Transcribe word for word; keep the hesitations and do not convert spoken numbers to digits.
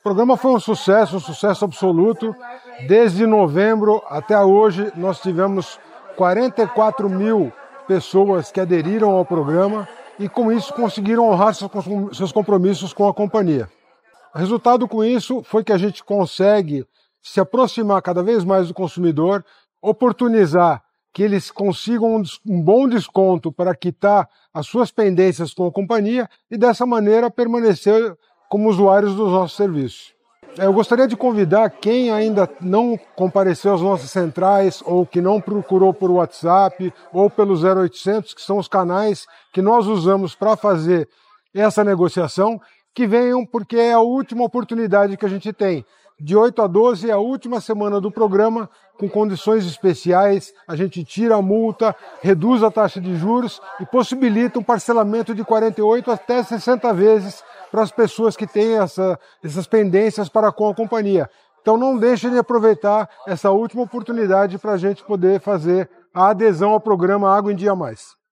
programa foi um sucesso, um sucesso absoluto. Desde novembro até hoje, nós tivemos quarenta e quatro mil pessoas que aderiram ao programa e, com isso, conseguiram honrar seus compromissos com a companhia. O resultado com isso foi que a gente consegue se aproximar cada vez mais do consumidor, oportunizar que eles consigam um bom desconto para quitar as suas pendências com a companhia e, dessa maneira, permanecer como usuários dos nossos serviços. Eu gostaria de convidar quem ainda não compareceu às nossas centrais ou que não procurou por WhatsApp ou pelo zero oitocentos, que são os canais que nós usamos para fazer essa negociação, que venham, porque é a última oportunidade que a gente tem. De oito a doze é a última semana do programa, com condições especiais, a gente tira a multa, reduz a taxa de juros e possibilita um parcelamento de quarenta e oito até sessenta vezes para as pessoas que têm essa, essas pendências para com a companhia. Então não deixem de aproveitar essa última oportunidade para a gente poder fazer a adesão ao programa Água em Dia Mais.